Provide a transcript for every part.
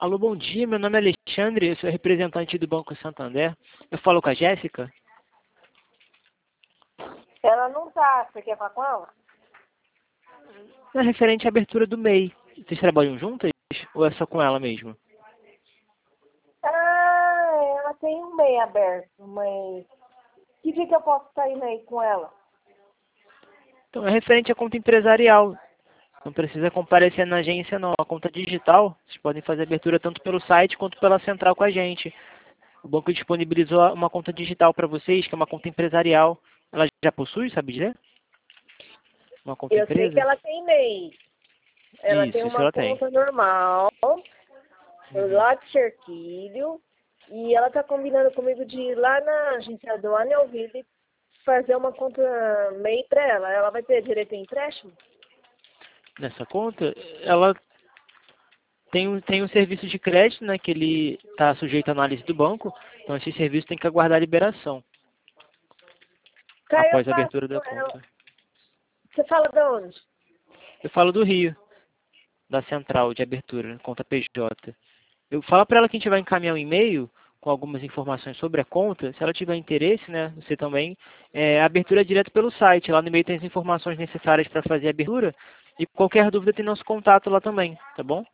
Alô, bom dia. Meu nome é Alexandre, eu sou representante do Banco Santander. Eu falo com a Jéssica? Ela não tá. Você quer falar com ela? É referente à abertura do MEI. Vocês trabalham juntas ou é só com ela mesmo? Ah, ela tem um MEI aberto, mas que dia que eu posso estar indo aí com ela? Então, é referente à conta empresarial. Não precisa comparecer na agência, não. A conta digital, vocês podem fazer abertura tanto pelo site quanto pela central com a gente. O banco disponibilizou uma conta digital para vocês, que é uma conta empresarial. Ela já possui, sabe dizer? Uma conta Eu sei que empresa? ela tem MEI. Ela tem Isso uma ela tem. conta normal, Uhum. lá de Cerquilho, e ela tá combinando comigo de ir lá na agência do Anelville fazer uma conta MEI para ela. Ela vai ter direito a empréstimo? Nessa conta, ela tem um serviço de crédito, né, que ele está sujeito à análise do banco. Então, esse serviço tem que aguardar a liberação Caiu após a fácil abertura da com ela. conta. Você fala de onde? Eu falo do Rio, da central de abertura, conta PJ. Eu falo para ela que a gente vai encaminhar um e-mail com algumas informações sobre a conta. Se ela tiver interesse, né, você também, a abertura é direto pelo site. Lá no e-mail tem as informações necessárias para fazer a abertura. E qualquer dúvida tem nosso contato lá também, tá bom?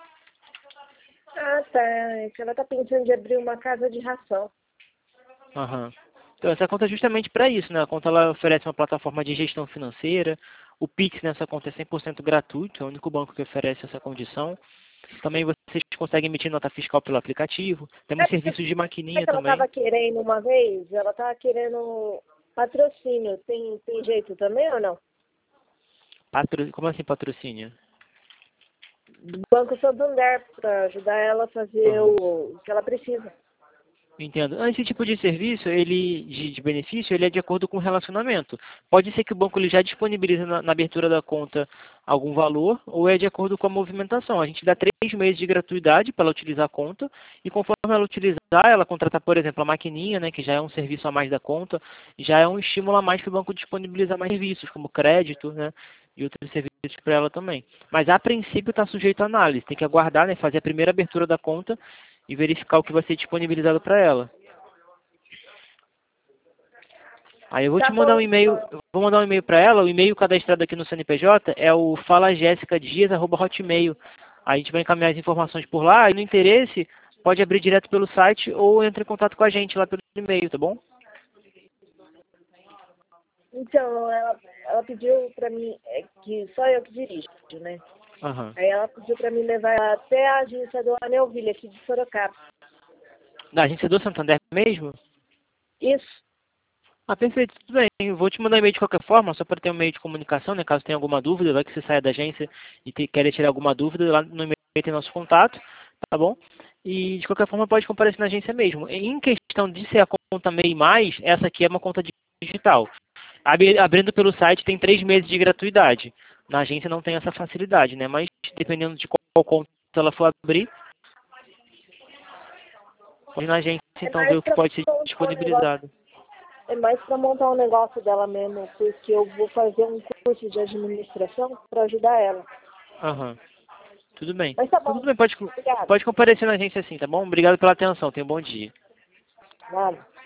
Ah, tá. É que ela tá pensando de abrir uma casa de ração. Aham. Então, essa conta é justamente para isso, né? A conta ela oferece uma plataforma de gestão financeira. O Pix nessa conta é 100% gratuito, é o único banco que oferece essa condição. Também vocês conseguem emitir nota fiscal pelo aplicativo. Temos Sabe serviços de que maquininha ela estava também. querendo uma vez? Ela estava querendo patrocínio. Tem jeito também ou não? Como assim patrocínio? Do Banco Santander, para ajudar ela a fazer Aham. o que ela precisa. Entendo. Esse tipo de serviço, ele de benefício, ele é de acordo com o relacionamento. Pode ser que o banco ele já disponibilize na abertura da conta algum valor, ou é de acordo com a movimentação. A gente dá 3 meses de gratuidade para ela utilizar a conta, e conforme ela utilizar, ela contratar, por exemplo, a maquininha, né, que já é um serviço a mais da conta, já é um estímulo a mais para o banco disponibilizar mais serviços, como crédito, né, e outros serviços para ela também. Mas a princípio está sujeito à análise. Tem que aguardar, né, fazer a primeira abertura da conta e verificar o que vai ser disponibilizado para ela. Aí eu vou Tá te mandar um bom, e-mail, então. eu vou mandar um e-mail para ela, o e-mail cadastrado aqui no CNPJ é o falajessicadias@hotmail. Aí a gente vai encaminhar as informações por lá e no interesse pode abrir direto pelo site ou entre em contato com a gente lá pelo e-mail, tá bom? Então, ela pediu para mim, que só eu que dirijo, né? Aham. Aí ela pediu para mim levar ela até a agência do Anelville, aqui de Sorocaba. Da agência do Santander mesmo? Isso. Ah, perfeito, tudo bem. Eu vou te mandar e-mail de qualquer forma, só para ter um meio de comunicação, né? Caso tenha alguma dúvida, vai que você saia da agência e queira tirar alguma dúvida, lá no e-mail tem nosso contato, tá bom? E de qualquer forma pode comparecer na agência mesmo. Em questão de ser a conta MEI+, essa aqui é uma conta digital. Abrindo pelo site tem 3 meses de gratuidade. Na agência não tem essa facilidade, né? Mas dependendo de qual conta ela for abrir, pode ir na agência É então ver mais o que para pode ser montar um negócio. disponibilizado. É mais para montar um negócio dela mesmo, porque eu vou fazer um curso de administração para ajudar ela. Aham. Tudo bem. Mas tá Então, bom. tudo bem, pode Obrigada. comparecer na agência assim, tá bom? Obrigado pela atenção, tenha um bom dia. Nada.